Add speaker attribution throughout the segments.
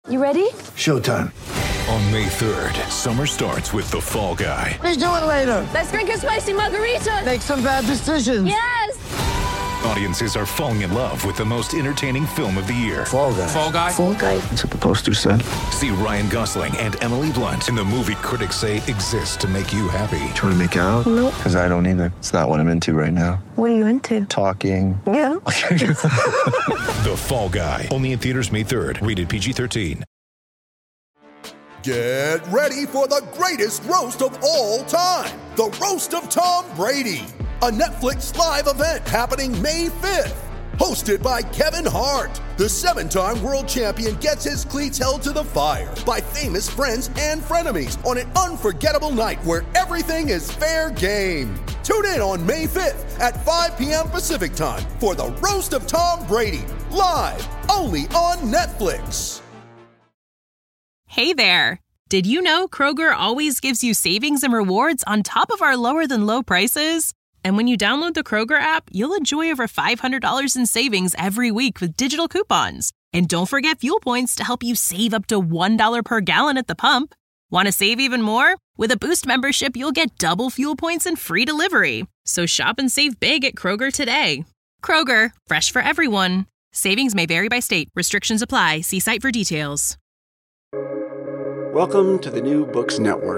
Speaker 1: You ready?
Speaker 2: Showtime.
Speaker 3: On May 3rd, summer starts with The Fall Guy.
Speaker 2: Let's do it later.
Speaker 1: Let's drink a spicy margarita.
Speaker 2: Make some bad decisions.
Speaker 1: Yes!
Speaker 3: Audiences are falling in love with the most entertaining film of the year.
Speaker 2: Fall Guy.
Speaker 4: Fall Guy?
Speaker 1: Fall Guy.
Speaker 2: That's what the poster said.
Speaker 3: See Ryan Gosling and Emily Blunt in the movie critics say exists to make you happy.
Speaker 2: Trying to make it out?
Speaker 1: Nope.
Speaker 2: Because I don't either. It's not what I'm into right now.
Speaker 1: What are you into?
Speaker 2: Talking.
Speaker 1: Yeah.
Speaker 3: The Fall Guy. Only in theaters May 3rd. Rated PG-13.
Speaker 5: Get ready for the greatest roast of all time. The Roast of Tom Brady. A Netflix live event happening May 5th. Hosted by Kevin Hart. The 7-time world champion gets his cleats held to the fire by famous friends and frenemies on an unforgettable night where everything is fair game. Tune in on May 5th at 5 p.m. Pacific time for the Roast of Tom Brady. Live only on Netflix.
Speaker 6: Hey there! Did you know Kroger always gives you savings and rewards on top of our lower-than-low prices? And when you download the Kroger app, you'll enjoy over $500 in savings every week with digital coupons. And don't forget fuel points to help you save up to $1 per gallon at the pump. Want to save even more? With a Boost membership, you'll get double fuel points and free delivery. So shop and save big at Kroger today. Kroger, fresh for everyone. Savings may vary by state. Restrictions apply. See site for details.
Speaker 7: Welcome to the New Books Network.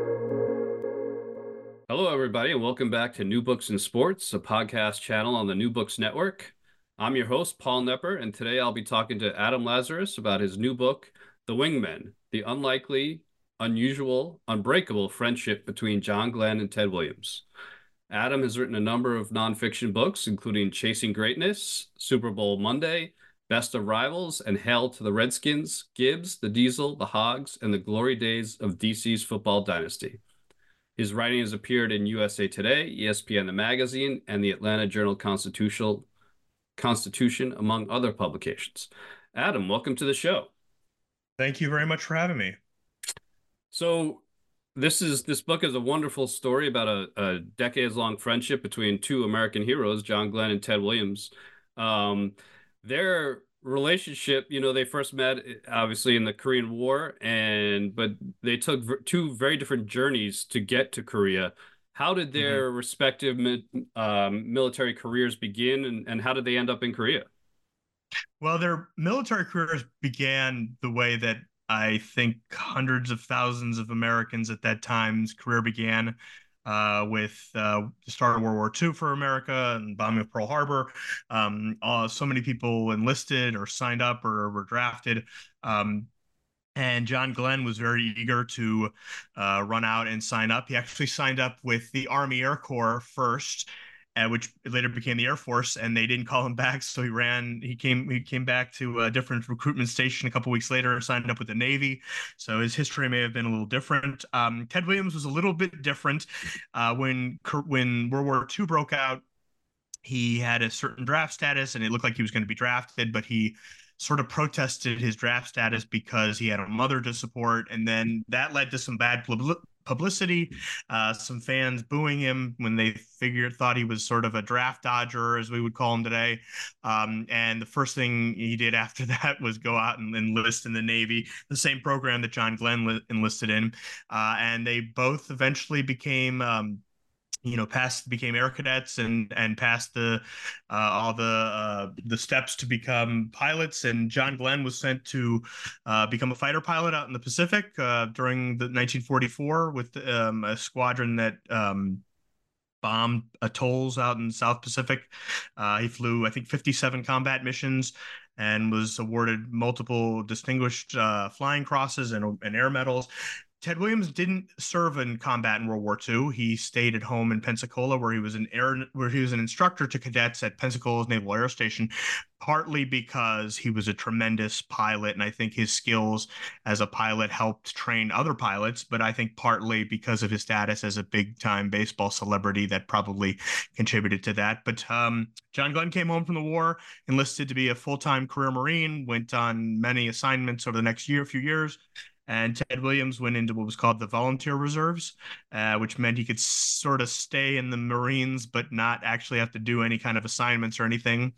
Speaker 8: Hello, everybody, and welcome back to New Books in Sports, a podcast channel on the New Books Network. I'm your host, Paul Nepper, and today I'll be talking to Adam Lazarus about his new book, The Wingmen, The Unlikely, Unusual, Unbreakable Friendship Between John Glenn and Ted Williams. Adam has written a number of nonfiction books, including Chasing Greatness, Super Bowl Monday, Best of Rivals, and Hail to the Redskins, Gibbs, the Diesel, the Hogs, and the Glory Days of DC's Football Dynasty. His writing has appeared in USA Today, ESPN the Magazine, and the Atlanta Journal-Constitution, among other publications. Adam, welcome to the show.
Speaker 9: Thank you very much for having me.
Speaker 8: So this book is a wonderful story about a decades-long friendship between two American heroes, John Glenn and Ted Williams. Their relationship, they first met obviously in the Korean War, but they took two very different journeys to get to Korea. How did their respective military careers begin, and how did they end up in Korea?
Speaker 9: Well, their military careers began the way that I think hundreds of thousands of Americans at that time's career began, with the start of World War II for America and bombing of Pearl Harbor. So many people enlisted or signed up or were drafted. And John Glenn was very eager to run out and sign up. He actually signed up with the Army Air Corps first, which later became the Air Force, and they didn't call him back. So he came back to a different recruitment station a couple weeks later and signed up with the Navy. So his history may have been a little different. Ted Williams was a little bit different. When World War II broke out, he had a certain draft status, and it looked like he was going to be drafted, but he sort of protested his draft status because he had a mother to support, and then that led to some bad publicity, some fans booing him when they thought he was sort of a draft dodger, as we would call him today. And the first thing he did after that was go out and enlist in the Navy, the same program that John Glenn enlisted in. And they both eventually became became air cadets and passed all the steps to become pilots. And John Glenn was sent to become a fighter pilot out in the Pacific during the 1944 with a squadron that bombed atolls out in the South Pacific. He flew, I think, 57 combat missions and was awarded multiple distinguished flying crosses and air medals. Ted Williams didn't serve in combat in World War II. He stayed at home in Pensacola, where he was an instructor to cadets at Pensacola's Naval Air Station, partly because he was a tremendous pilot, and I think his skills as a pilot helped train other pilots, but I think partly because of his status as a big-time baseball celebrity that probably contributed to that. But John Glenn came home from the war, enlisted to be a full-time career Marine, went on many assignments over the next few years. And Ted Williams went into what was called the Volunteer Reserves, which meant he could sort of stay in the Marines, but not actually have to do any kind of assignments or anything.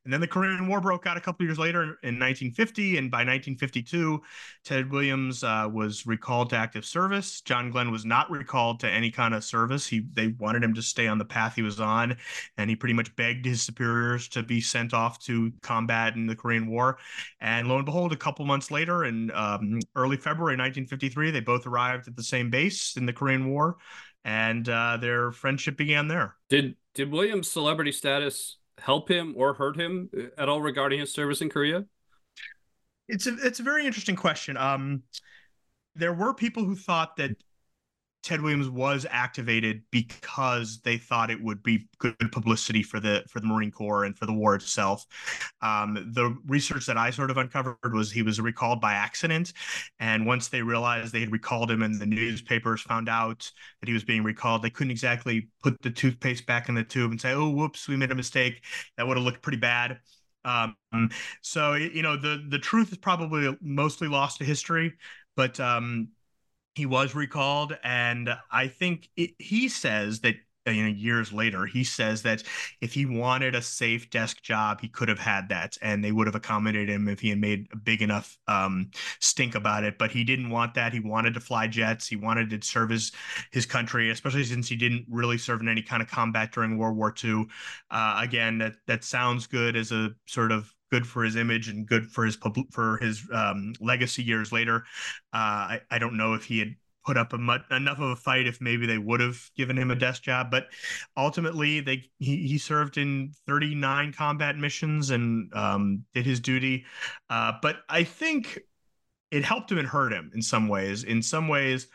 Speaker 9: And then the Korean War broke out a couple years later in 1950, and by 1952, Ted Williams was recalled to active service. John Glenn was not recalled to any kind of service. They wanted him to stay on the path he was on, and he pretty much begged his superiors to be sent off to combat in the Korean War. And lo and behold, a couple months later, in early February 1953, they both arrived at the same base in the Korean War, and their friendship began there.
Speaker 8: Did Williams' celebrity status help him or hurt him at all regarding his service in Korea?
Speaker 9: It's a very interesting question. There were people who thought that Ted Williams was activated because they thought it would be good publicity for the Marine Corps and for the war itself. The research that I sort of uncovered was he was recalled by accident, and once they realized they had recalled him and the newspapers found out that he was being recalled, they couldn't exactly put the toothpaste back in the tube and say, "Oh, whoops, we made a mistake." That would have looked pretty bad. So the truth is probably mostly lost to history, but he was recalled, and I think he says that years later, he says that if he wanted a safe desk job, he could have had that, and they would have accommodated him if he had made a big enough stink about it. But he didn't want that. He wanted to fly jets. He wanted to serve his country, especially since he didn't really serve in any kind of combat during World War II. Again, that sounds good as a sort of good for his image and good for his legacy years later. I don't know if he had put up enough of a fight if maybe they would have given him a desk job, but ultimately he served in 39 combat missions and did his duty. But I think it helped him and hurt him in some ways. In some ways,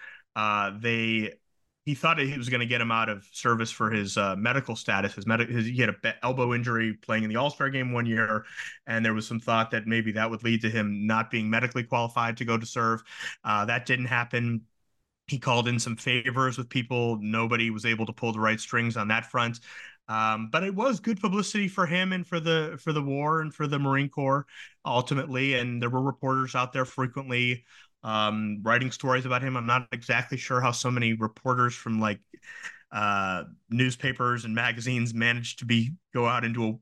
Speaker 9: he thought he was going to get him out of service for his medical status. He had an elbow injury playing in the All-Star game one year, and there was some thought that maybe that would lead to him not being medically qualified to go to serve. That didn't happen. He called in some favors with people. Nobody was able to pull the right strings on that front. But it was good publicity for him and for the war and for the Marine Corps ultimately. And there were reporters out there frequently writing stories about him. I'm not exactly sure how so many reporters from newspapers and magazines managed to go out into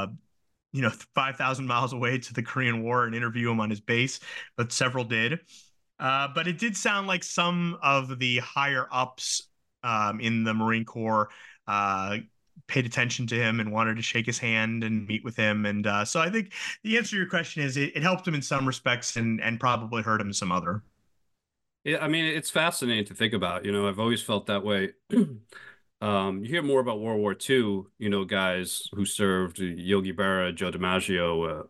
Speaker 9: 5,000 miles away to the Korean War and interview him on his base, but several did. But it did sound like some of the higher ups in the Marine Corps paid attention to him and wanted to shake his hand and meet with him. And so I think the answer to your question is it helped him in some respects and probably hurt him in some other.
Speaker 8: Yeah, I mean, it's fascinating to think about. I've always felt that way. You hear more about World War II, guys who served, Yogi Berra, Joe DiMaggio,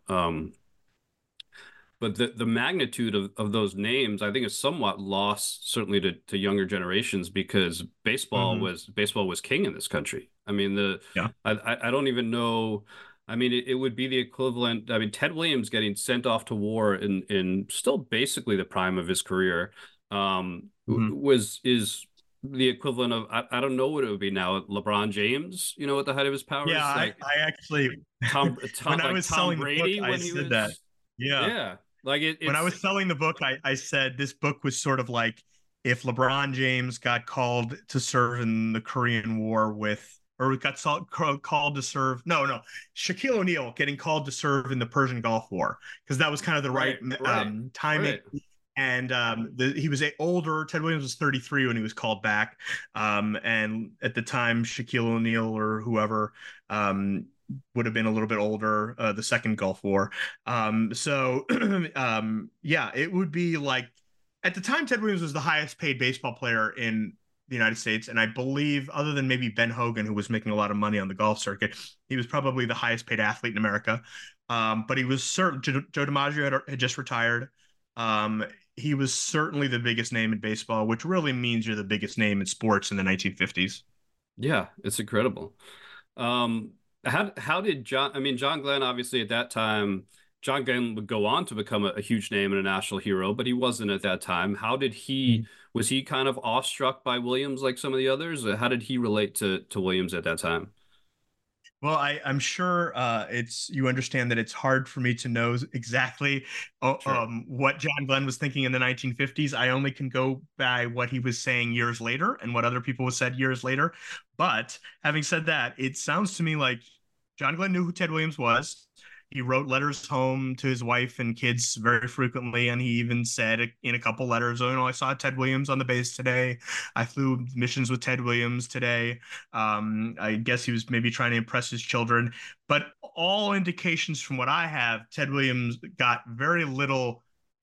Speaker 8: but the magnitude of those names, I think, is somewhat lost, certainly to younger generations, because baseball was king in this country. I mean, I don't even know. I mean, it would be the equivalent. I mean, Ted Williams getting sent off to war in still basically the prime of his career is the equivalent of I don't know what it would be now. LeBron James, at the height of his powers.
Speaker 9: Yeah, I actually
Speaker 8: Tom
Speaker 9: when I was selling
Speaker 8: Brady,
Speaker 9: the book, I said that.
Speaker 8: Yeah. When
Speaker 9: I was selling the book, I said this book was sort of like if LeBron James got called to serve in the Korean War called to serve. No, Shaquille O'Neal getting called to serve in the Persian Gulf War, because that was kind of the right timing. Right. And he was older. Ted Williams was 33 when he was called back. And at the time, Shaquille O'Neal or whoever would have been a little bit older, the second Gulf War. It would be like, at the time, Ted Williams was the highest paid baseball player in the United States. And I believe, other than maybe Ben Hogan, who was making a lot of money on the golf circuit, he was probably the highest paid athlete in America. But he was Joe DiMaggio had just retired. He was certainly the biggest name in baseball, which really means you're the biggest name in sports in the 1950s.
Speaker 8: Yeah, it's incredible. How did John Glenn, obviously at that time, John Glenn would go on to become a huge name and a national hero, but he wasn't at that time. How did was he kind of awestruck by Williams like some of the others? How did he relate to Williams at that time?
Speaker 9: Well, I'm sure you understand that it's hard for me to know exactly what John Glenn was thinking in the 1950s. I only can go by what he was saying years later and what other people said years later. But having said that, it sounds to me like John Glenn knew who Ted Williams was. He wrote letters home to his wife and kids very frequently, and he even said in a couple letters, "Oh, I saw Ted Williams on the base today. I flew missions with Ted Williams today." I guess he was maybe trying to impress his children, but all indications from what I have, Ted Williams got very little.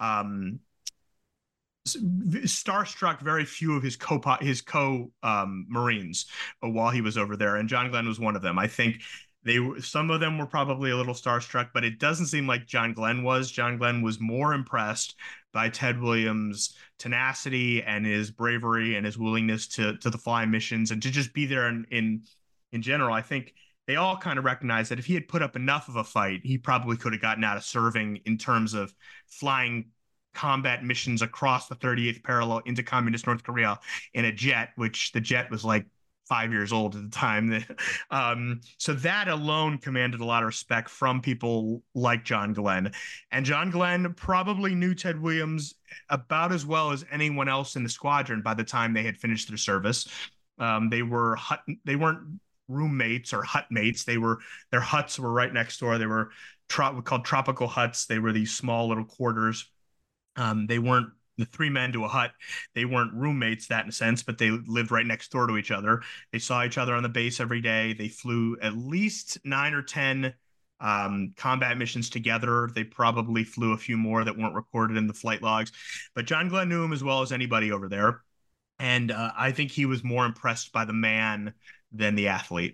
Speaker 9: Starstruck very few of his co Marines while he was over there, and John Glenn was one of them. I think some of them were probably a little starstruck, but it doesn't seem like John Glenn was. John Glenn was more impressed by Ted Williams' tenacity and his bravery and his willingness to fly missions and to just be there in general. I think they all kind of recognized that if he had put up enough of a fight, he probably could have gotten out of serving in terms of flying combat missions across the 38th parallel into communist North Korea in a jet, which the jet was like 5 years old at the time. So that alone commanded a lot of respect from people like John Glenn. And John Glenn probably knew Ted Williams about as well as anyone else in the squadron by the time they had finished their service. They weren't roommates or hut mates. Their huts were right next door. They were called tropical huts. They were these small little quarters. They weren't the three men to a hut. They weren't roommates that in a sense, but they lived right next door to each other. They saw each other on the base every day. They flew at least 9 or 10 combat missions together. They probably flew a few more that weren't recorded in the flight logs, but John Glenn knew him as well as anybody over there. And I think he was more impressed by the man than the athlete.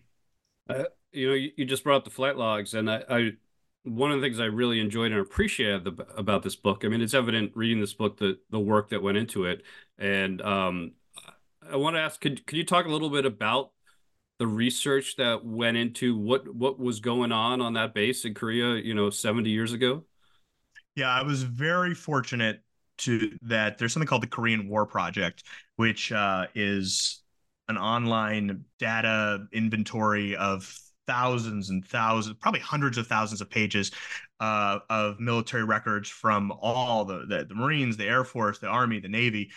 Speaker 8: You just brought up the flight logs, and I one of the things I really enjoyed and appreciated about this book, I mean, it's evident reading this book, the work that went into it. And I want to ask, could you talk a little bit about the research that went into what was going on that base in Korea, 70 years ago?
Speaker 9: Yeah, I was very fortunate that there's something called the Korean War Project, which is an online data inventory of thousands and thousands, probably hundreds of thousands of pages of military records from all the Marines, the Air Force, the Army, the Navy,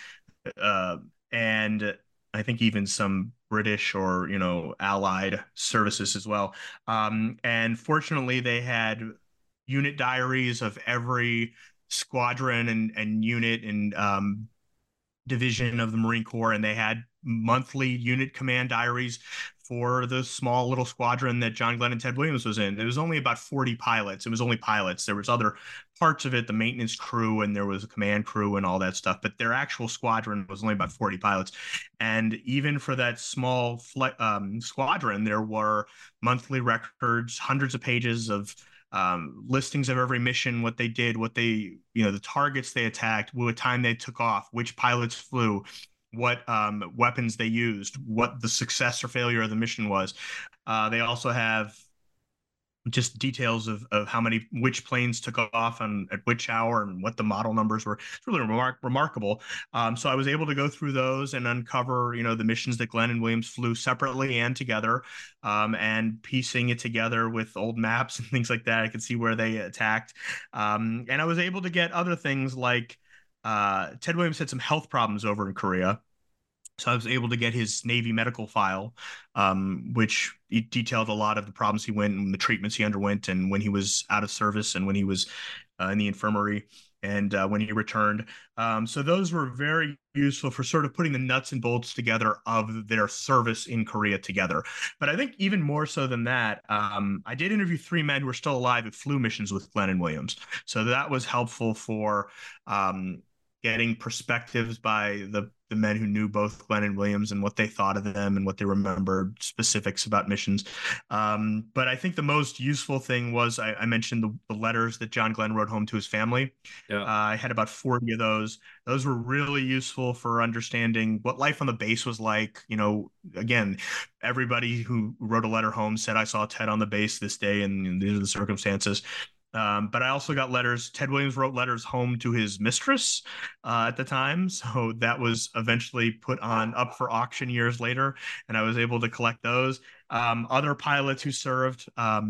Speaker 9: and I think even some British or allied services as well. And fortunately, they had unit diaries of every squadron and unit and division of the Marine Corps, and they had monthly unit command diaries for the small little squadron that John Glenn and Ted Williams was in. It was only about 40 pilots. It was only pilots. There was other parts of it, the maintenance crew, and there was a command crew and all that stuff. But their actual squadron was only about 40 pilots. And even for that small squadron, there were monthly records, hundreds of pages of listings of every mission, what they did, the targets they attacked, what time they took off, which pilots flew, what weapons they used, what the success or failure of the mission was. They also have just details of which planes took off and at which hour and what the model numbers were. It's really remarkable. So I was able to go through those and uncover, the missions that Glenn and Williams flew separately and together, and piecing it together with old maps and things like that. I could see where they attacked. And I was able to get other things like Ted Williams had some health problems over in Korea. So I was able to get his Navy medical file, which detailed a lot of the problems he went and the treatments he underwent, and when he was out of service and when he was in the infirmary and when he returned. So those were very useful for sort of putting the nuts and bolts together of their service in Korea together. But I think even more so than that, I did interview 3 men who are still alive who flew missions with Glenn and Williams. So that was helpful for getting perspectives by the men who knew both Glenn and Williams and what they thought of them and what they remembered, specifics about missions. But I think the most useful thing was I mentioned the letters that John Glenn wrote home to his family. Yeah. I had about 40 of those. Those were really useful for understanding what life on the base was like. Again, everybody who wrote a letter home said, "I saw Ted on the base this day and these are the circumstances." But I also got letters. Ted Williams wrote letters home to his mistress at the time. So that was eventually put up for auction years later, and I was able to collect those. Other pilots who served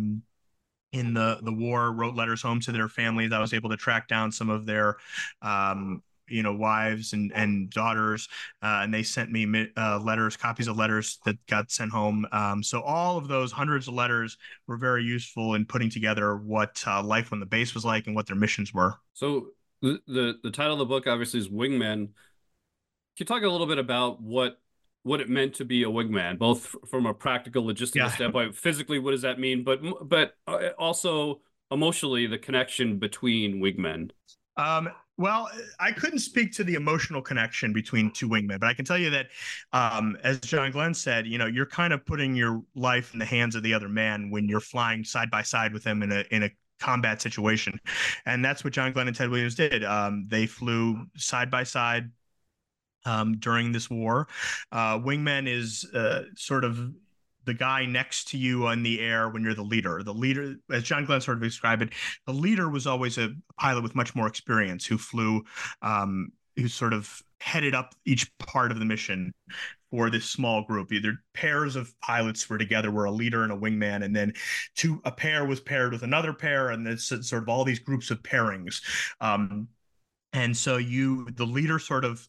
Speaker 9: in the war wrote letters home to their families. I was able to track down some of their wives and daughters, and they sent me letters, copies of letters that got sent home. So all of those hundreds of letters were very useful in putting together what life on the base was like and what their missions were.
Speaker 8: So the title of the book obviously is Wingmen. Can you talk a little bit about what it meant to be a wingman, both from a practical, logistical standpoint, physically, what does that mean, but also emotionally, the connection between wingmen?
Speaker 9: Well, I couldn't speak to the emotional connection between two wingmen, but I can tell you that, as John Glenn said, you're kind of putting your life in the hands of the other man when you're flying side by side with him in a combat situation, and that's what John Glenn and Ted Williams did. They flew side by side during this war. Wingman is sort of the guy next to you on the air when you're the leader. The leader, as John Glenn sort of described it, the leader was always a pilot with much more experience who flew, who sort of headed up each part of the mission for this small group. Either pairs of pilots were together, were a leader and a wingman, and then a pair was paired with another pair, and it's sort of all these groups of pairings. And so the leader sort of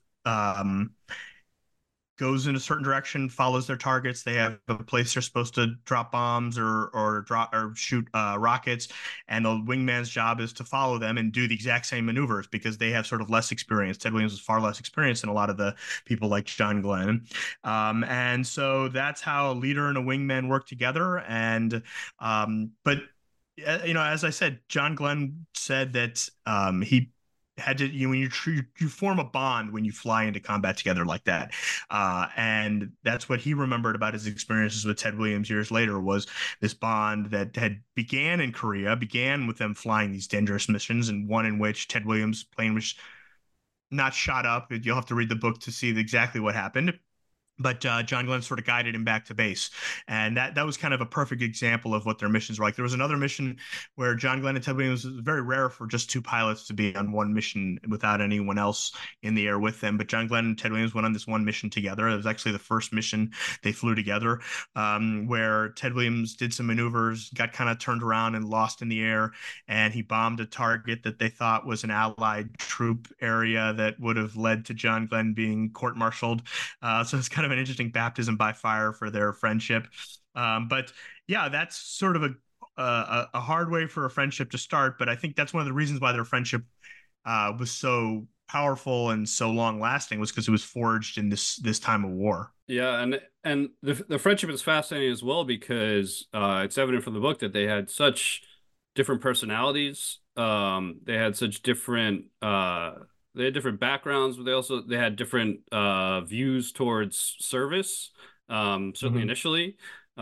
Speaker 9: goes in a certain direction, follows their targets. They have a place they're supposed to drop bombs or shoot rockets, and the wingman's job is to follow them and do the exact same maneuvers because they have sort of less experience. Ted Williams is far less experienced than a lot of the people like John Glenn, and so that's how a leader and a wingman work together. And but as I said, John Glenn said that he had to, when you form a bond when you fly into combat together like that, and that's what he remembered about his experiences with Ted Williams years later, was this bond that began in Korea, began with them flying these dangerous missions, and one in which Ted Williams' plane was not shot up. You'll have to read the book to see exactly what happened. But John Glenn sort of guided him back to base. And that was kind of a perfect example of what their missions were like. There was another mission where John Glenn and Ted Williams, it was very rare for just two pilots to be on one mission without anyone else in the air with them. But John Glenn and Ted Williams went on this one mission together. It was actually the first mission they flew together, where Ted Williams did some maneuvers, got kind of turned around and lost in the air. And he bombed a target that they thought was an Allied troop area that would have led to John Glenn being court-martialed. So it's kind of an interesting baptism by fire for their friendship. But yeah, that's sort of a hard way for a friendship to start. But I think that's one of the reasons why their friendship was so powerful and so long lasting, was because it was forged in this time of war.
Speaker 8: Yeah, and the friendship is fascinating as well because it's evident from the book that they had such different personalities. They had such different they had different backgrounds, but they had different views towards service. Certainly initially.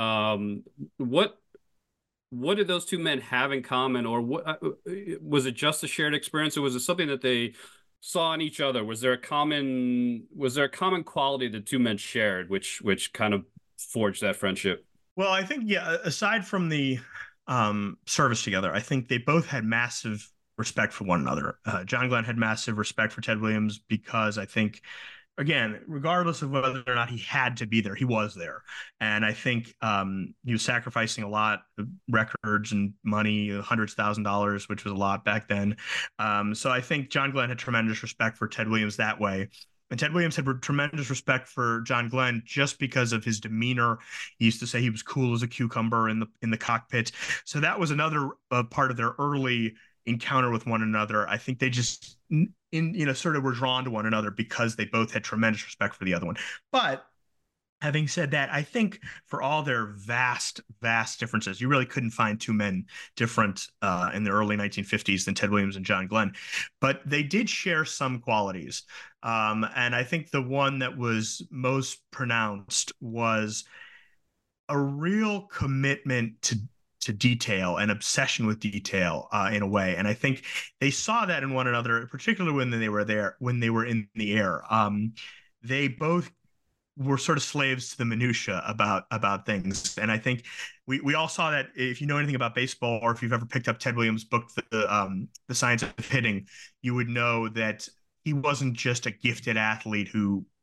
Speaker 8: What did those two men have in common, or what was it? Just a shared experience, or was it something that they saw in each other? Was there a common quality the two men shared, which kind of forged that friendship?
Speaker 9: Well, I think aside from the service together, I think they both had massive respect for one another. John Glenn had massive respect for Ted Williams because I think, again, regardless of whether or not he had to be there, he was there. And I think he was sacrificing a lot of records and money, hundreds of thousands of dollars, which was a lot back then. So I think John Glenn had tremendous respect for Ted Williams that way. And Ted Williams had tremendous respect for John Glenn just because of his demeanor. He used to say he was cool as a cucumber in the cockpit. So that was another part of their early encounter with one another. I think they just sort of were drawn to one another because they both had tremendous respect for the other one. But having said that, I think for all their vast differences, you really couldn't find two men different in the early 1950s than Ted Williams and John Glenn. But they did share some qualities. And I think the one that was most pronounced was a real commitment to detail and obsession with detail in a way. And I think they saw that in one another, particularly when they were in the air. They both were sort of slaves to the minutia about things. And I think we all saw that. If you know anything about baseball, or if you've ever picked up Ted Williams' book, The Science of Hitting, you would know that he wasn't just a gifted athlete who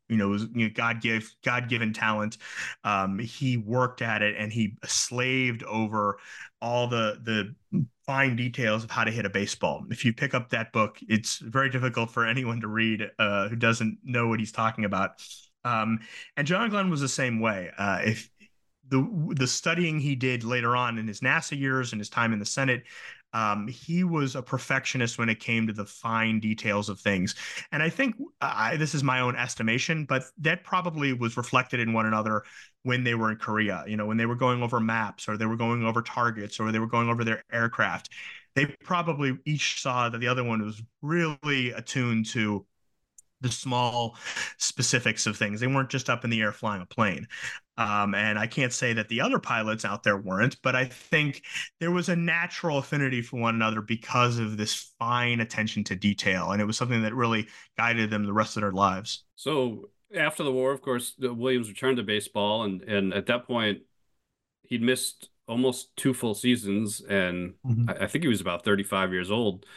Speaker 9: was God-given talent. He worked at it and he slaved over all the fine details of how to hit a baseball. If you pick up that book, it's very difficult for anyone to read who doesn't know what he's talking about. And John Glenn was the same way. If the studying he did later on in his NASA years and his time in the Senate, he was a perfectionist when it came to the fine details of things. And I think this is my own estimation, but that probably was reflected in one another when they were in Korea, when they were going over maps or they were going over targets or they were going over their aircraft. They probably each saw that the other one was really attuned to the small specifics of things. They weren't just up in the air flying a plane. And I can't say that the other pilots out there weren't, but I think there was a natural affinity for one another because of this fine attention to detail. And it was something that really guided them the rest of their lives.
Speaker 8: So after the war, of course, Williams returned to baseball. And at that point, he'd missed almost 2 full seasons. And I think he was about 35 years old.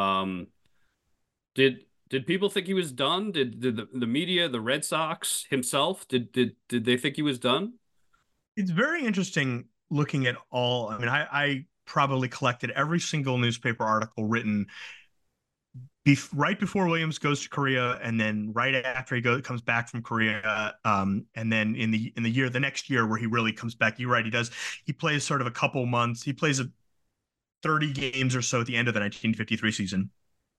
Speaker 8: Did people think he was done? Did the media, the Red Sox himself, did they think he was done?
Speaker 9: It's very interesting looking at all. I mean, I probably collected every single newspaper article written right before Williams goes to Korea, and then right after he comes back from Korea, and then in the next year where he really comes back. You're right, he plays sort of a couple months. He plays 30 games or so at the end of the 1953 season.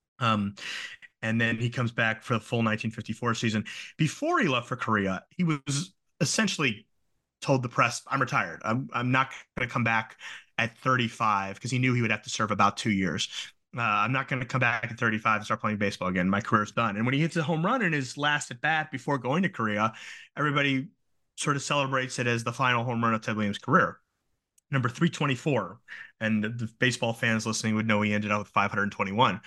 Speaker 9: And then he comes back for the full 1954 season. Before he left for Korea, he was essentially told the press, I'm retired. I'm not going to come back at 35 because he knew he would have to serve about 2 years. I'm not going to come back at 35 and start playing baseball again. My career's done. And when he hits a home run in his last at bat before going to Korea, everybody sort of celebrates it as the final home run of Ted Williams' career. Number 324. And the baseball fans listening would know he ended up with 521.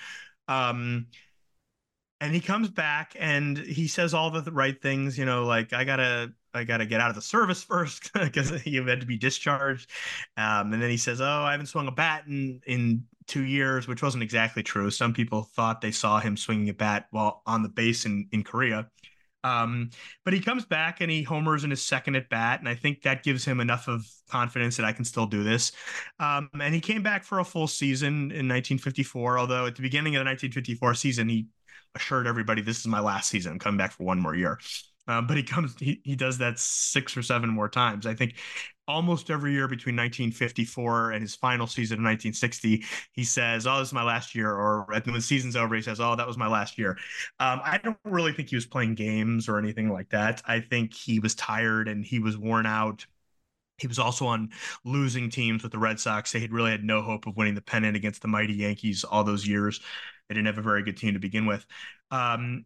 Speaker 9: And he comes back and he says all the right things, like I gotta get out of the service first because he had to be discharged. And then he says, I haven't swung a bat in 2 years, which wasn't exactly true. Some people thought they saw him swinging a bat while on the base in Korea. But he comes back and he homers in his second at bat. And I think that gives him enough of confidence that I can still do this. And he came back for a full season in 1954, although at the beginning of the 1954 season, he assured everybody, this is my last season. I'm coming back for one more year. But he does that 6 or 7 more times. I think almost every year between 1954 and his final season of 1960, he says, this is my last year. Or when the season's over, he says, that was my last year. I don't really think he was playing games or anything like that. I think he was tired and he was worn out. He was also on losing teams with the Red Sox. They had really had no hope of winning the pennant against the mighty Yankees all those years. They didn't have a very good team to begin with. But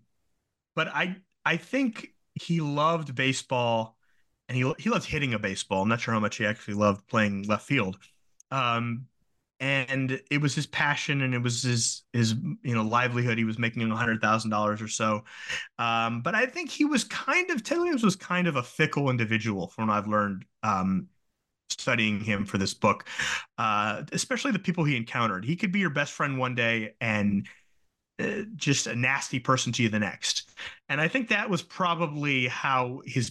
Speaker 9: I think he loved baseball and he loved hitting a baseball. I'm not sure how much he actually loved playing left field. And it was his passion and it was his livelihood. He was making $100,000 or so. But I think Ted Williams was kind of a fickle individual from what I've learned studying him for this book, especially the people he encountered. He could be your best friend one day and just a nasty person to you the next. And I think that was probably how his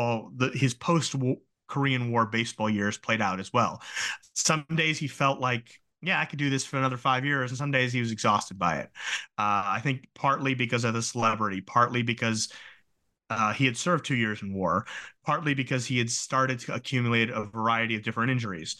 Speaker 9: post-Korean War baseball years played out as well. Some days he felt like, I could do this for another 5 years. And some days he was exhausted by it. I think partly because of the celebrity, partly because he had served 2 years in war, partly because he had started to accumulate a variety of different injuries.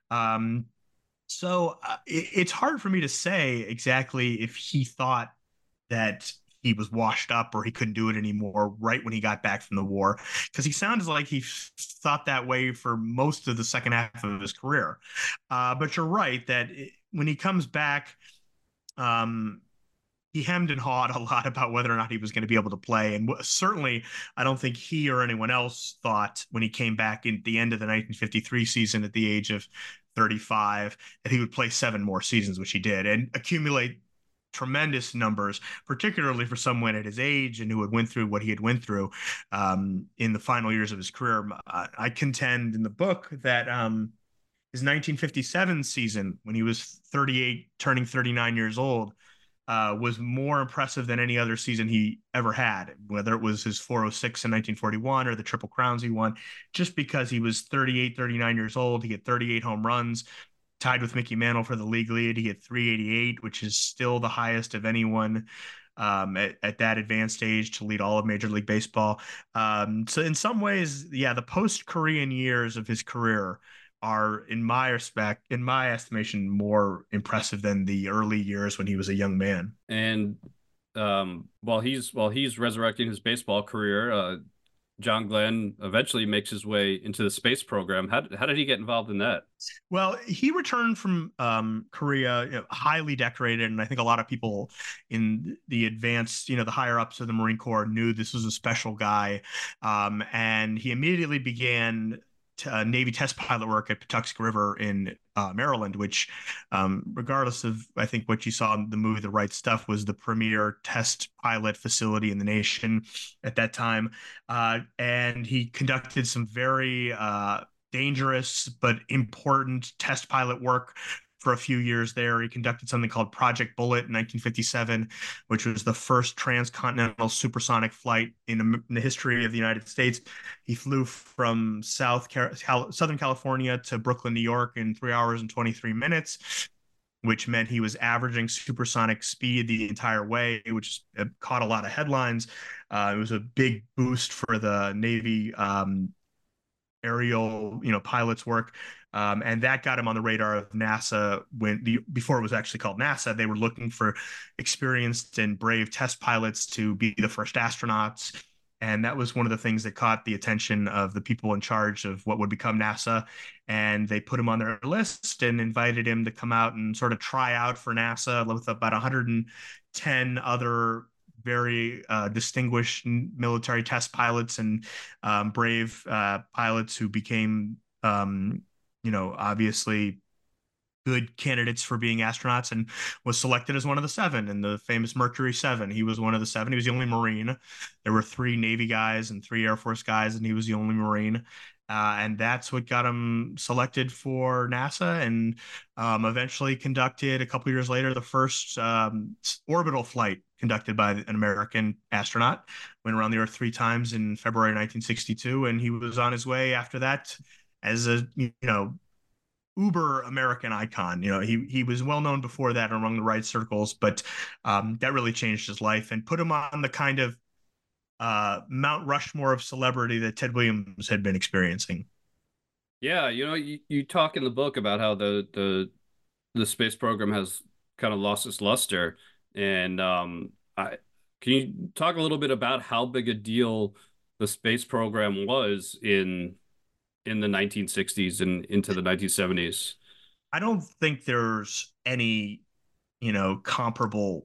Speaker 9: So it's hard for me to say exactly if he thought that he was washed up or he couldn't do it anymore right when he got back from the war, because he sounded like he thought that way for most of the second half of his career. But you're right that when he comes back, he hemmed and hawed a lot about whether or not he was going to be able to play. And certainly, I don't think he or anyone else thought when he came back at the end of the 1953 season at the age of 35 that he would play 7 more seasons, which he did, and accumulate tremendous numbers, particularly for someone at his age and who had went through what he had went through in the final years of his career. I contend in the book that his 1957 season, when he was 38, turning 39 years old, was more impressive than any other season he ever had, whether it was his 406 in 1941 or the Triple Crowns he won, just because he was 38, 39 years old. He had 38 home runs, tied with Mickey Mantle for the league lead. He had 388, which is still the highest of anyone at that advanced age to lead all of Major League Baseball. So in some ways, yeah, the post-Korean years of his career are, in my estimation, more impressive than the early years when he was a young man.
Speaker 8: And while he's resurrecting his baseball career, John Glenn eventually makes his way into the space program. How did he get involved in that?
Speaker 9: Well, he returned from Korea, highly decorated, and I think a lot of people in the advanced, the higher ups of the Marine Corps knew this was a special guy, and he immediately began Navy test pilot work at Patuxent River in Maryland, which, regardless of, I think, what you saw in the movie The Right Stuff, was the premier test pilot facility in the nation at that time. And he conducted some very dangerous but important test pilot work for a few years there. He conducted something called Project Bullet in 1957, which was the first transcontinental supersonic flight in the history of the United States. He flew from Southern California to Brooklyn, New York in 3 hours and 23 minutes, which meant he was averaging supersonic speed the entire way, which caught a lot of headlines. It was a big boost for the Navy aerial, pilots work. And that got him on the radar of NASA before it was actually called NASA. They were looking for experienced and brave test pilots to be the first astronauts. And that was one of the things that caught the attention of the people in charge of what would become NASA. And they put him on their list and invited him to come out and sort of try out for NASA with about 110 other very distinguished military test pilots and brave pilots who became obviously good candidates for being astronauts, and was selected as one of the 7 in the famous Mercury 7. He was one of the 7. He was the only Marine. There were 3 Navy guys and 3 Air Force guys, and he was the only Marine. And that's what got him selected for NASA, and eventually conducted, a couple years later, the first orbital flight conducted by an American astronaut. Went around the Earth 3 times in February 1962, and he was on his way after that as a uber American icon. He was well known before that among the right circles, but that really changed his life and put him on the kind of Mount Rushmore of celebrity that Ted Williams had been experiencing.
Speaker 8: Yeah, you talk in the book about how the space program has kind of lost its luster, and can you talk a little bit about how big a deal the space program was in the 1960s and into the 1970s?
Speaker 9: I don't think there's any, comparable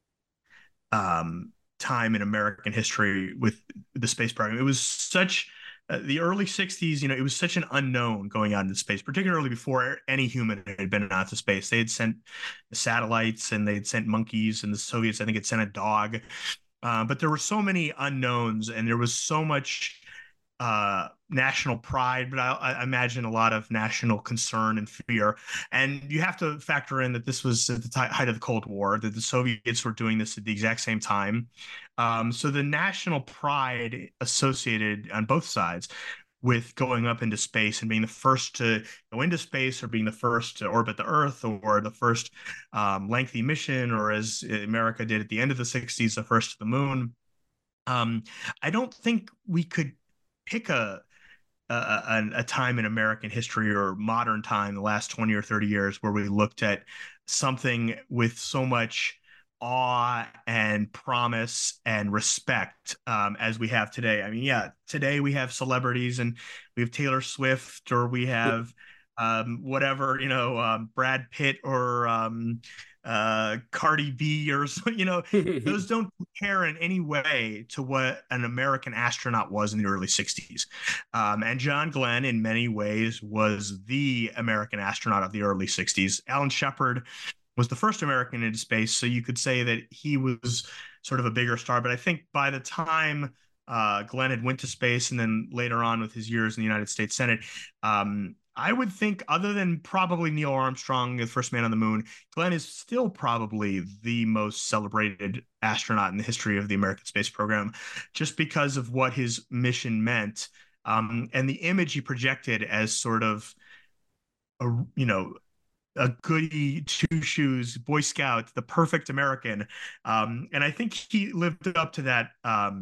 Speaker 9: time in American history with the space program. It was such the early 60s, it was such an unknown going out into space, particularly before any human had been out to space. They had sent satellites and they'd sent monkeys, and the Soviets, I think, had sent a dog. But there were so many unknowns, and there was so much national pride, but I imagine a lot of national concern and fear. And you have to factor in that this was at the height of the Cold War, that the Soviets were doing this at the exact same time. So the national pride associated on both sides with going up into space and being the first to go into space, or being the first to orbit the Earth, or the first lengthy mission, or as America did at the end of the 60s, the first to the moon. I don't think we could pick a time in American history or modern time, the last 20 or 30 years, where we looked at something with so much awe and promise and respect as we have today. I mean, yeah, today we have celebrities, and we have Taylor Swift, or we have whatever, Brad Pitt, or Cardi B, or those don't compare in any way to what an American astronaut was in the early 60s. And John Glenn, in many ways, was the American astronaut of the early 60s. Alan Shepard was the first American into space, so you could say that he was sort of a bigger star. But I think by the time Glenn had went to space, and then later on with his years in the United States Senate, I would think, other than probably Neil Armstrong, the first man on the moon, Glenn is still probably the most celebrated astronaut in the history of the American space program, just because of what his mission meant, and the image he projected as sort of a goody two shoes Boy Scout, the perfect American, and I think he lived up to that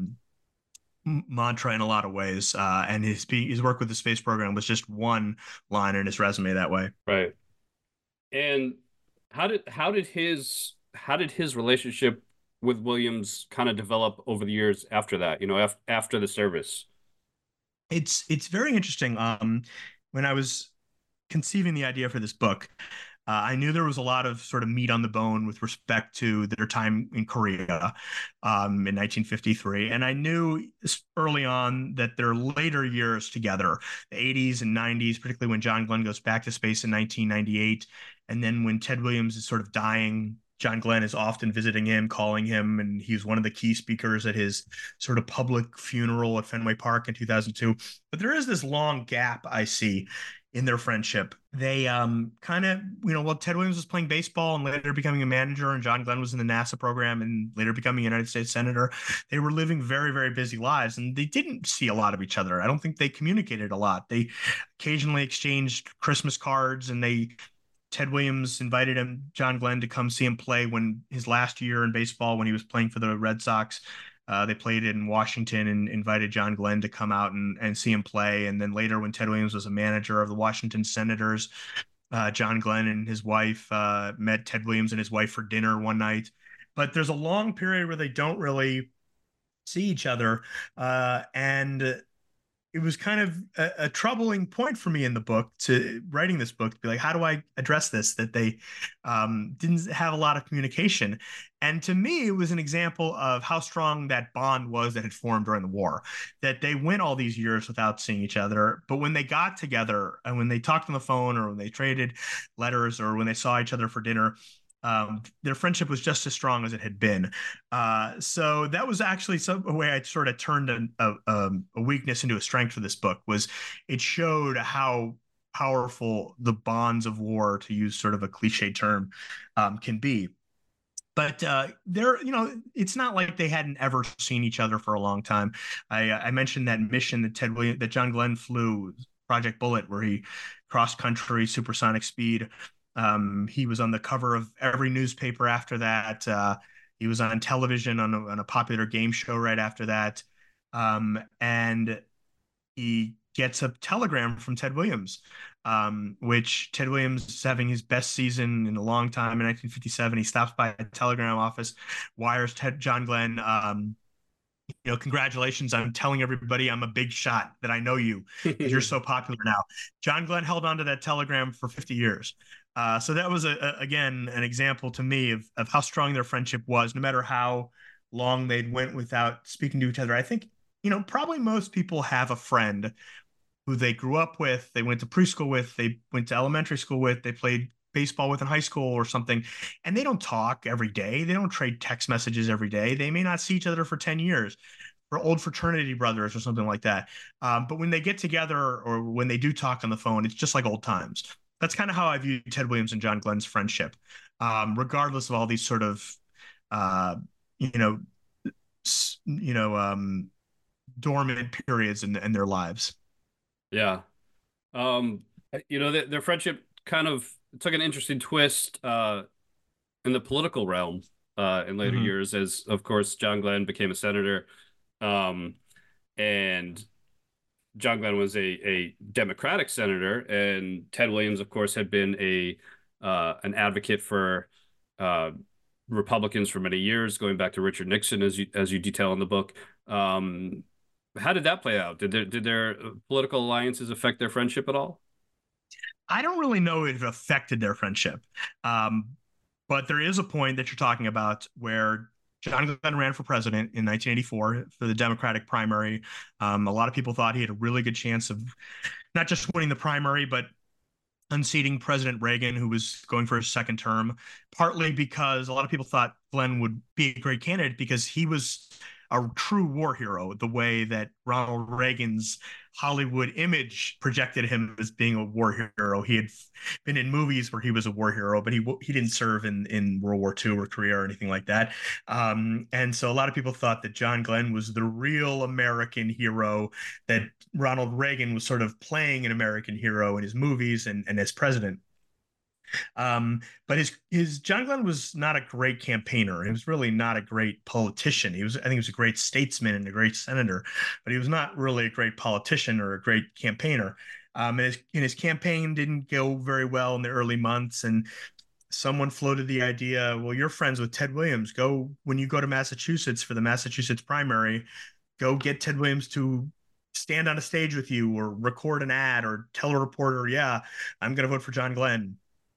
Speaker 9: mantra in a lot of ways. And his work with the space program was just one line in his resume that way.
Speaker 8: Right. And how did his relationship with Williams kind of develop over the years after that? After the service.
Speaker 9: It's very interesting. When I was conceiving the idea for this book, I knew there was a lot of sort of meat on the bone with respect to their time in Korea in 1953. And I knew early on that their later years together, the 80s and 90s, particularly when John Glenn goes back to space in 1998, and then when Ted Williams is sort of dying, John Glenn is often visiting him, calling him, and he was one of the key speakers at his sort of public funeral at Fenway Park in 2002. But there is this long gap I see in their friendship. They kind of, while Ted Williams was playing baseball and later becoming a manager, and John Glenn was in the NASA program and later becoming a United States Senator, they were living very, very busy lives, and they didn't see a lot of each other. I don't think they communicated a lot. They occasionally exchanged Christmas cards, and Ted Williams invited John Glenn, to come see him play when his last year in baseball, when he was playing for the Red Sox. They played in Washington and invited John Glenn to come out and see him play. And then later, when Ted Williams was a manager of the Washington Senators, John Glenn and his wife met Ted Williams and his wife for dinner one night. But there's a long period where they don't really see each other. And it was kind of a troubling point for me in the book, to writing this book, to be like, how do I address this, that they didn't have a lot of communication? And to me, it was an example of how strong that bond was that had formed during the war, that they went all these years without seeing each other. But when they got together and when they talked on the phone, or when they traded letters, or when they saw each other for dinner, their friendship was just as strong as it had been. So that was actually a way I sort of turned a weakness into a strength for this book. Was it showed how powerful the bonds of war, to use sort of a cliche term, can be. But it's not like they hadn't ever seen each other for a long time. I mentioned that mission that John Glenn flew, Project Bullet, where he crossed country supersonic speed. He was on the cover of every newspaper after that. He was on television on a popular game show right after that. And he gets a telegram from Ted Williams, which Ted Williams is having his best season in a long time in 1957. He stops by a telegram office, wires John Glenn, congratulations, I'm telling everybody I'm a big shot, that I know you because you're so popular now. John Glenn held on to that telegram for 50 years. So that was, again, an example to me of how strong their friendship was, no matter how long they'd went without speaking to each other. I think, probably most people have a friend who they grew up with, they went to preschool with, they went to elementary school with, they played baseball with in high school or something, and they don't talk every day. They don't trade text messages every day. They may not see each other for 10 years, for old fraternity brothers or something like that. But when they get together, or when they do talk on the phone, it's just like old times. That's kind of how I view Ted Williams and John Glenn's friendship, regardless of all these sort of, dormant periods in their lives.
Speaker 8: Yeah. Their friendship kind of took an interesting twist in the political realm in later years, as, of course, John Glenn became a senator. And John Glenn was a Democratic senator, and Ted Williams, of course, had been an advocate for Republicans for many years, going back to Richard Nixon, as you detail in the book. How did that play out? Did their political alliances affect their friendship at all?
Speaker 9: I don't really know if it affected their friendship, but there is a point that you're talking about where John Glenn ran for president in 1984 for the Democratic primary. A lot of people thought he had a really good chance of not just winning the primary, but unseating President Reagan, who was going for his second term, partly because a lot of people thought Glenn would be a great candidate because he was a true war hero, the way that Ronald Reagan's Hollywood image projected him as being a war hero. He had been in movies where he was a war hero, but he didn't serve in World War II or Korea or anything like that. And so a lot of people thought that John Glenn was the real American hero, that Ronald Reagan was sort of playing an American hero in his movies and as president. But his John Glenn was not a great campaigner. He was really not a great politician. I think he was a great statesman and a great senator, but he was not really a great politician or a great campaigner. And his campaign didn't go very well in the early months. And someone floated the idea, well, you're friends with Ted Williams. When you go to Massachusetts for the Massachusetts primary, go get Ted Williams to stand on a stage with you or record an ad or tell a reporter, yeah, I'm going to vote for John Glenn.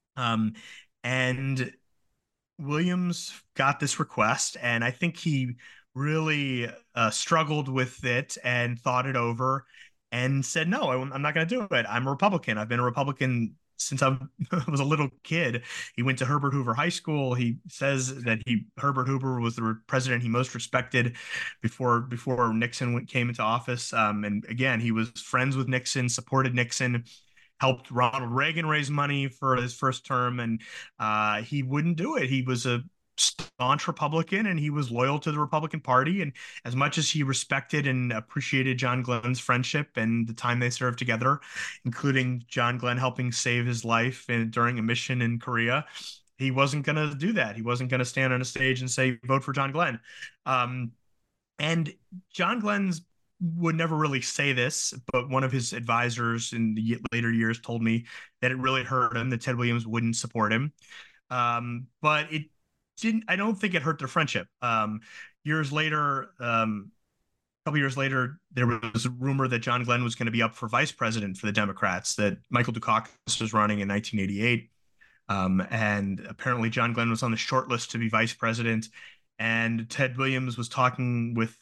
Speaker 9: And Williams got this request, and I think he really struggled with it and thought it over and said, no, I'm not going to do it. I'm a Republican. I've been a Republican since I was a little kid. He went to Herbert Hoover High School. He says that Herbert Hoover was the president he most respected before Nixon came into office. And again, he was friends with Nixon, supported Nixon, helped Ronald Reagan raise money for his first term, and he wouldn't do it. He was a staunch Republican, and he was loyal to the Republican Party. And as much as he respected and appreciated John Glenn's friendship and the time they served together, including John Glenn helping save his life during a mission in Korea, he wasn't going to do that. He wasn't going to stand on a stage and say, vote for John Glenn. And John Glenn's would never really say this, but one of his advisors in the later years told me that it really hurt him that Ted Williams wouldn't support him. But it didn't. I don't think it hurt their friendship. Years later, a couple years later, there was a rumor that John Glenn was going to be up for vice president for the Democrats, that Michael Dukakis was running in 1988. And apparently John Glenn was on the short list to be vice president. And Ted Williams was talking with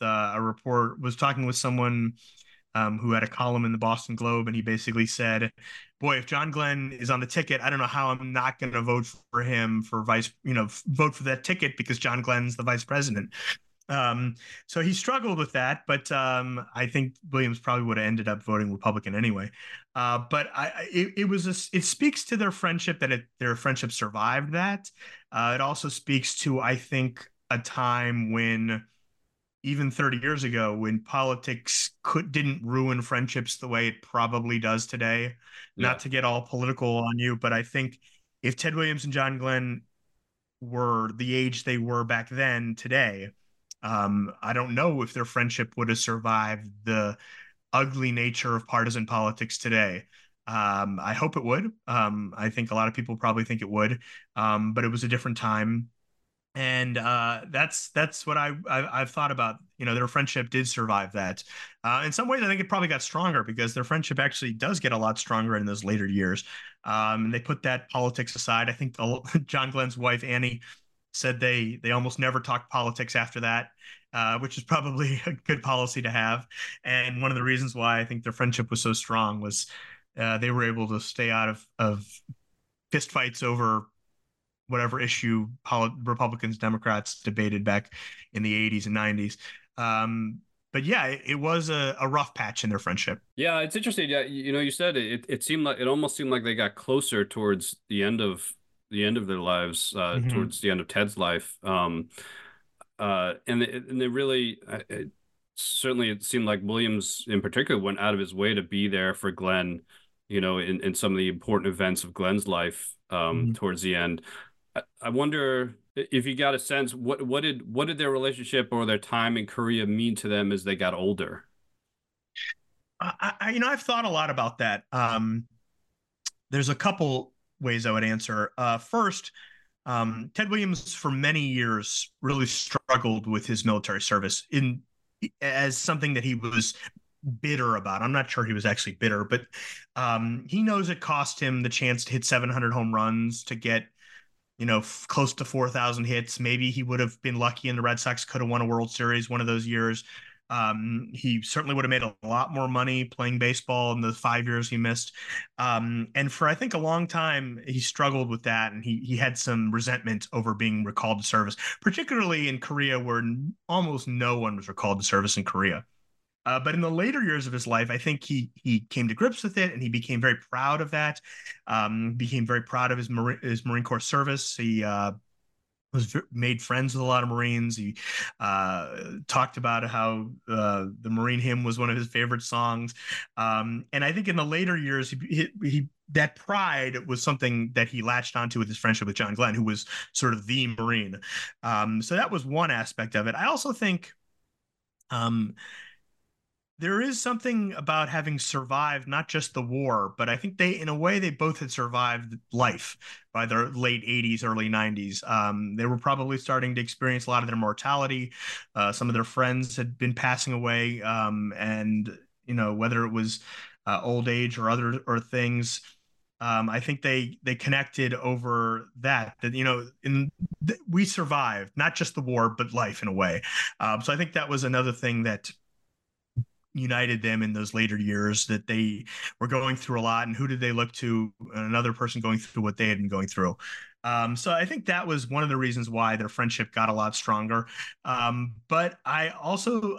Speaker 9: someone who had a column in the Boston Globe, and he basically said, boy, if John Glenn is on the ticket, I don't know how I'm not going to vote for him for vote for that ticket, because John Glenn's the vice president. So he struggled with that, but I think Williams probably would have ended up voting Republican anyway. But it speaks to their friendship that their friendship survived that. It also speaks to, I think, a time when, even 30 years ago, when politics didn't ruin friendships the way it probably does today. Yeah. Not to get all political on you, but I think if Ted Williams and John Glenn were the age they were back then today, I don't know if their friendship would have survived the ugly nature of partisan politics today. I hope it would. I think a lot of people probably think it would, but it was a different time. And that's what I've thought about. Their friendship did survive that. In some ways, I think it probably got stronger, because their friendship actually does get a lot stronger in those later years. And they put that politics aside. I think John Glenn's wife, Annie, said they almost never talked politics after that, which is probably a good policy to have. And one of the reasons why I think their friendship was so strong was they were able to stay out of fistfights over whatever issue Republicans, Democrats debated back in the 80s and 90s. But yeah, it was a rough patch in their friendship.
Speaker 8: Yeah, it's interesting. Yeah, you said it almost seemed like they got closer towards the end of their lives, towards the end of Ted's life. And they really, certainly it seemed like Williams in particular went out of his way to be there for Glenn, in some of the important events of Glenn's life towards the end. I wonder if you got a sense, what did their relationship or their time in Korea mean to them as they got older?
Speaker 9: I've thought a lot about that. There's a couple ways I would answer. First, Ted Williams for many years really struggled with his military service as something that he was bitter about. I'm not sure he was actually bitter, but he knows it cost him the chance to hit 700 home runs, to get close to 4,000 hits. Maybe he would have been lucky and the Red Sox could have won a World Series one of those years. He certainly would have made a lot more money playing baseball in the 5 years he missed. And for, I think, a long time, he struggled with that. And he had some resentment over being recalled to service, particularly in Korea, where almost no one was recalled to service in Korea. But in the later years of his life, I think he came to grips with it, and he became very proud of that. Became very proud of his Marine Corps service. He made friends with a lot of Marines. He talked about how the Marine hymn was one of his favorite songs. And I think in the later years, he that pride was something that he latched onto with his friendship with John Glenn, who was sort of the Marine. So that was one aspect of it. I also think there is something about having survived not just the war, but I think in a way, they both had survived life by their late 80s, early 90s. They were probably starting to experience a lot of their mortality. Some of their friends had been passing away, and whether it was old age or other things. I think they connected over that we survived not just the war, but life in a way. So I think that was another thing that united them in those later years, that they were going through a lot, and who did they look to? Another person going through what they had been going through. So I think that was one of the reasons why their friendship got a lot stronger. But I also,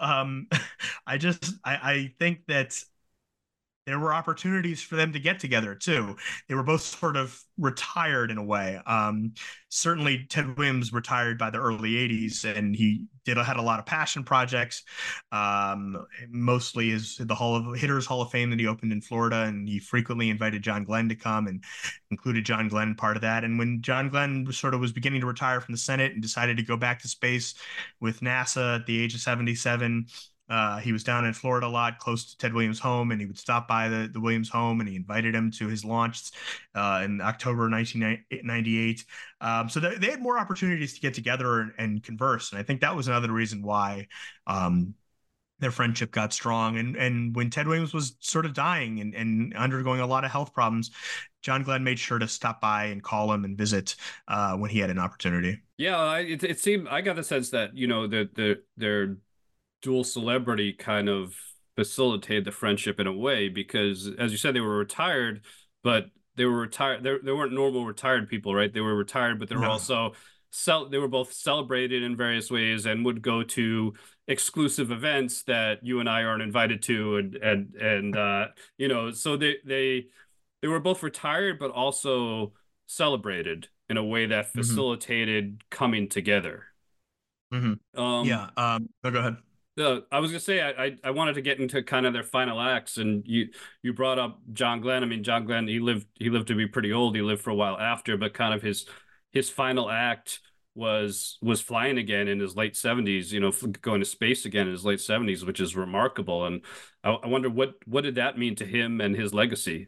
Speaker 9: I think that there were opportunities for them to get together too. They were both sort of retired in a way. Certainly Ted Williams retired by the early 80s, and he had a lot of passion projects. Mostly is the Hitters Hall of Fame that he opened in Florida, and he frequently invited John Glenn to come and included John Glenn in part of that. And when John Glenn sort of was beginning to retire from the Senate and decided to go back to space with NASA at the age of 77, he was down in Florida a lot, close to Ted Williams' home, and he would stop by the Williams home, and he invited him to his launch in October 1998. So they had more opportunities to get together and converse, and I think that was another reason why their friendship got strong. And when Ted Williams was sort of dying and undergoing a lot of health problems, John Glenn made sure to stop by and call him and visit when he had an opportunity.
Speaker 8: Yeah, it seemed, I got the sense that their dual celebrity kind of facilitated the friendship in a way, because as you said, they were retired, but they were retired. They weren't normal retired people, right? They were retired, but they were also they were both celebrated in various ways and would go to exclusive events that you and I aren't invited to, and so they were both retired, but also celebrated in a way that facilitated coming together.
Speaker 9: Go ahead.
Speaker 8: I was gonna say I wanted to get into kind of their final acts, and you brought up John Glenn. I mean, John Glenn, he lived to be pretty old. He lived for a while after, but kind of his final act was flying again in his late 70s. Going to space again in his late 70s, which is remarkable. And I wonder what did that mean to him and his legacy?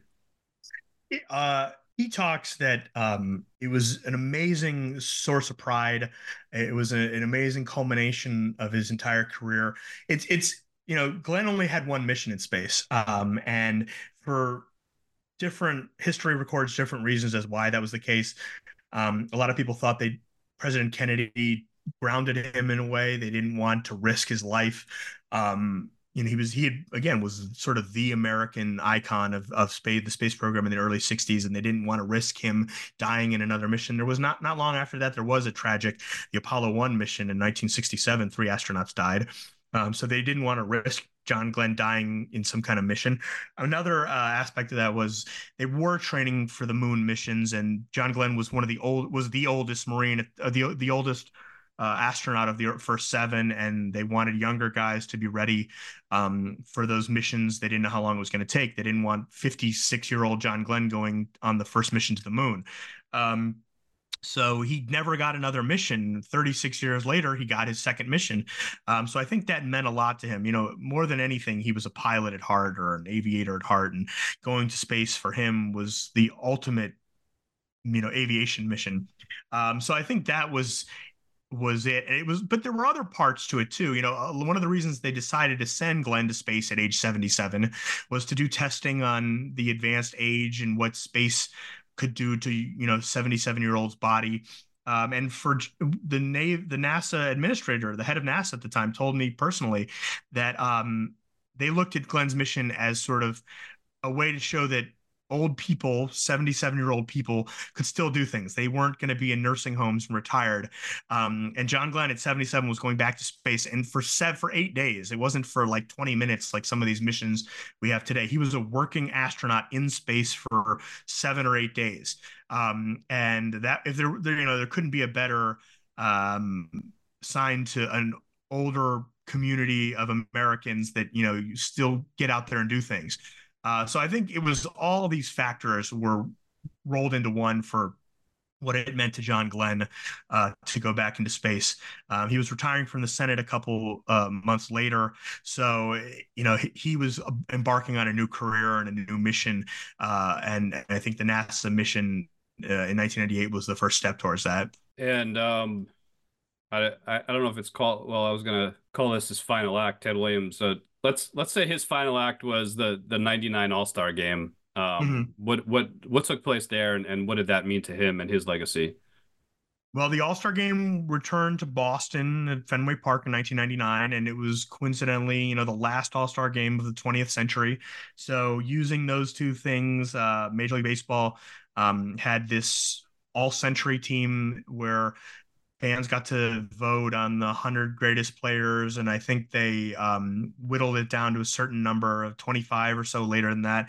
Speaker 9: He talks that it was an amazing source of pride. It was an amazing culmination of his entire career. It's Glenn only had one mission in space, and for different history records different reasons as why that was the case. A lot of people thought President Kennedy grounded him in a way. They didn't want to risk his life. He was sort of the American icon of the space program in the early 60s, and they didn't want to risk him dying in another mission. There was not long after that, there was a tragic, the Apollo 1 mission in 1967, 3 astronauts died. So they didn't want to risk John Glenn dying in some kind of mission. Another aspect of that was they were training for the moon missions, and John Glenn was the oldest Marine, the oldest astronaut of the first 7, and they wanted younger guys to be ready for those missions. They didn't know how long it was going to take. They didn't want 56-year-old John Glenn going on the first mission to the moon. So he never got another mission. 36 years later, he got his second mission. So I think that meant a lot to him. More than anything, he was a pilot at heart, or an aviator at heart, and going to space for him was the ultimate, aviation mission. So I think that was it. But there were other parts to it too. One of the reasons they decided to send Glenn to space at age 77 was to do testing on the advanced age and what space could do to 77-year-old's body. And for the NASA administrator, the head of NASA at the time, told me personally that they looked at Glenn's mission as sort of a way to show that old people, 77-year-old people, could still do things. They weren't going to be in nursing homes and retired. And John Glenn at 77 was going back to space, and for 8 days. It wasn't for like 20 minutes like some of these missions we have today. He was a working astronaut in space for 7 or 8 days. And that, if there couldn't be a better sign to an older community of Americans that you still get out there and do things. So I think it was all these factors were rolled into one for what it meant to John Glenn to go back into space. He was retiring from the Senate a couple months later. So, he was embarking on a new career and a new mission. And I think the NASA mission in 1998 was the first step towards that.
Speaker 8: And I don't know if it's called, well, I was going to call this his final act, Ted Williams. Let's say his final act was the 99 All-Star game. What took place there, and what did that mean to him and his legacy?
Speaker 9: Well, the All-Star game returned to Boston at Fenway Park in 1999, and it was coincidentally, the last All-Star game of the 20th century. So using those two things, Major League Baseball had this all-century team where fans got to vote on the 100 greatest players, and I think they whittled it down to a certain number of 25 or so later than that.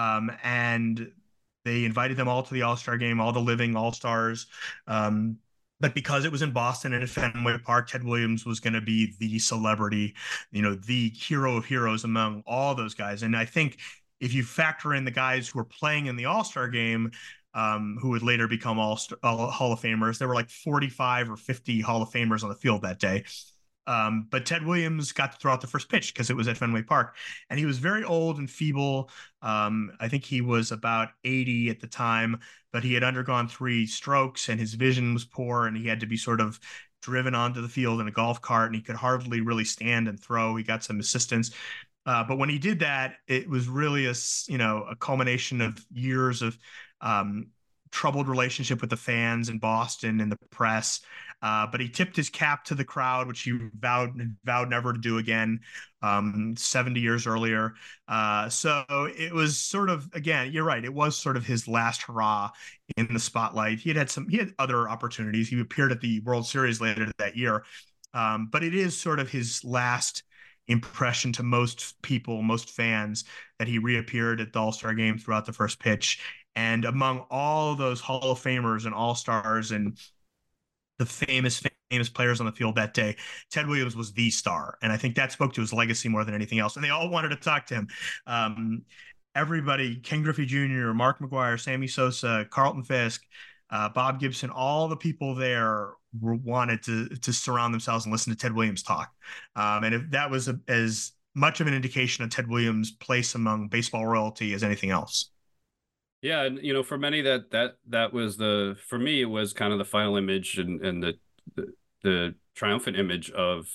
Speaker 9: And they invited them all to the All-Star game, all the living All-Stars. But because it was in Boston and at Fenway Park, Ted Williams was going to be the celebrity, the hero of heroes among all those guys. And I think if you factor in the guys who were playing in the All-Star game, who would later become Hall of Famers. There were like 45 or 50 Hall of Famers on the field that day. But Ted Williams got to throw out the first pitch because it was at Fenway Park. And he was very old and feeble. I think he was about 80 at the time, but he had undergone 3 strokes and his vision was poor, and he had to be sort of driven onto the field in a golf cart, and he could hardly really stand and throw. He got some assistance. But when he did that, it was really a culmination of years of troubled relationship with the fans in Boston and the press. But he tipped his cap to the crowd, which he vowed never to do again 70 years earlier. So it was sort of, again, you're right, it was sort of his last hurrah in the spotlight. He had other opportunities. He appeared at the World Series later that year. But it is sort of his last impression to most people, most fans, that he reappeared at the All-Star game throughout the first pitch. And among all those Hall of Famers and All-Stars and the famous players on the field that day, Ted Williams was the star. And I think that spoke to his legacy more than anything else. And they all wanted to talk to him. Everybody, Ken Griffey Jr., Mark McGwire, Sammy Sosa, Carlton Fisk, Bob Gibson, all the people there wanted to surround themselves and listen to Ted Williams talk. And if that was as much of an indication of Ted Williams' place among baseball royalty as anything else.
Speaker 8: Yeah, and for many that was for me it was kind of the final image and the triumphant image of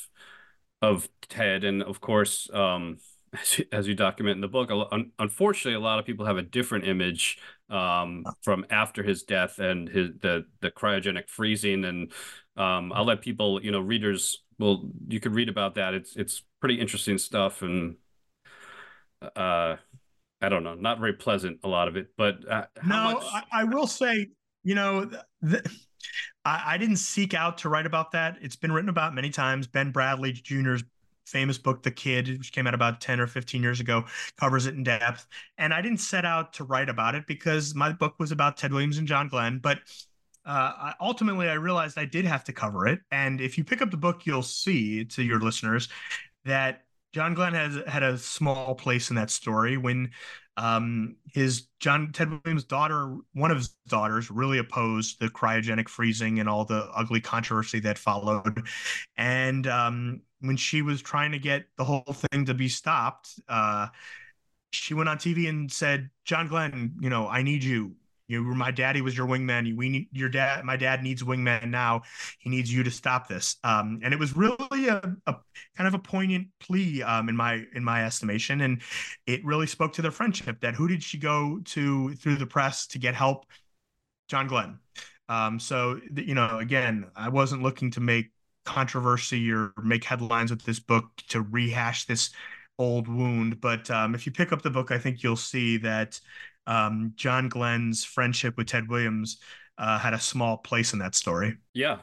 Speaker 8: Ted, and of course as you document in the book, unfortunately a lot of people have a different image from after his death and the cryogenic freezing, and I'll let people, readers, you could read about that. It's pretty interesting stuff, and I don't know, not very pleasant, a lot of it, but
Speaker 9: I will say, I didn't seek out to write about that. It's been written about many times. Ben Bradley Jr.'s famous book, The Kid, which came out about 10 or 15 years ago, covers it in depth. And I didn't set out to write about it because my book was about Ted Williams and John Glenn, but ultimately I realized I did have to cover it. And if you pick up the book, you'll see, to your listeners, that John Glenn had a small place in that story when Ted Williams' daughter, one of his daughters, really opposed the cryogenic freezing and all the ugly controversy that followed. And when she was trying to get the whole thing to be stopped, she went on TV and said, "John Glenn, I need you. My daddy was your wingman. We need your dad. My dad needs wingman now. He needs you to stop this." And it was really a kind of a poignant plea in my estimation, and it really spoke to their friendship. That who did she go to through the press to get help? John Glenn. So, again, I wasn't looking to make controversy or make headlines with this book to rehash this old wound. But if you pick up the book, I think you'll see that John Glenn's friendship with Ted Williams had a small place in that story.
Speaker 8: Yeah.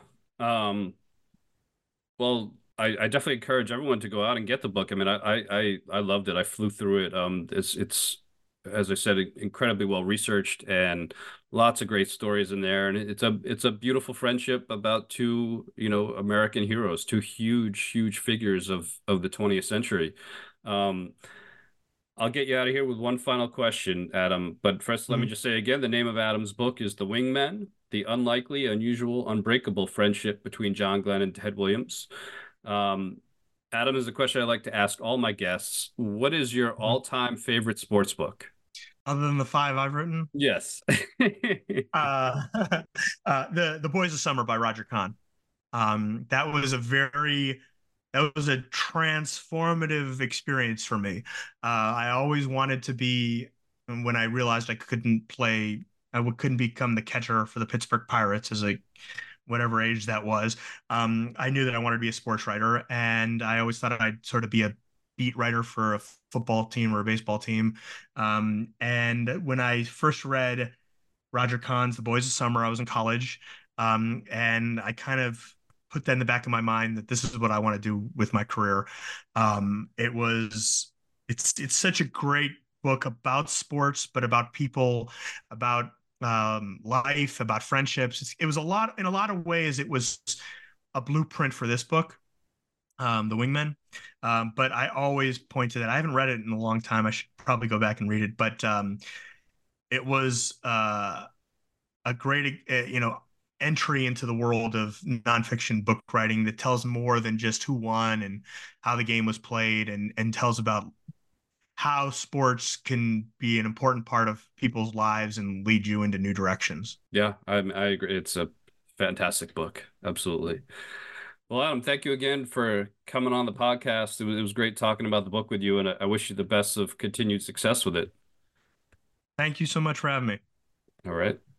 Speaker 8: Well, I definitely encourage everyone to go out and get the book. I mean, I loved it. I flew through it. It's as I said, incredibly well researched and lots of great stories in there. And it's a beautiful friendship about two, American heroes, two huge figures of the 20th century. I'll get you out of here with one final question, Adam. But first, let me just say again, the name of Adam's book is The Wingmen: The Unlikely, Unusual, Unbreakable Friendship Between John Glenn and Ted Williams. Adam, is a question I like to ask all my guests. What is your all-time favorite sports book?
Speaker 9: Other than the 5 I've written?
Speaker 8: Yes.
Speaker 9: The Boys of Summer by Roger Kahn. That was a transformative experience for me. I always wanted to be, when I realized I couldn't become the catcher for the Pittsburgh Pirates as whatever age that was. I knew that I wanted to be a sports writer, and I always thought I'd sort of be a beat writer for a football team or a baseball team. And when I first read Roger Kahn's The Boys of Summer, I was in college, and I kind of put that in the back of my mind that this is what I want to do with my career. It's such a great book about sports, but about people, about life, about friendships. It was in a lot of ways, it was a blueprint for this book, The Wingmen. But I always point to that. I haven't read it in a long time. I should probably go back and read it. But it was a great, entry into the world of nonfiction book writing that tells more than just who won and how the game was played, and tells about how sports can be an important part of people's lives and lead you into new directions.
Speaker 8: Yeah, I agree. It's a fantastic book. Absolutely. Well, Adam, thank you again for coming on the podcast. It was great talking about the book with you, and I wish you the best of continued success with it.
Speaker 9: Thank you so much for having me.
Speaker 8: All right.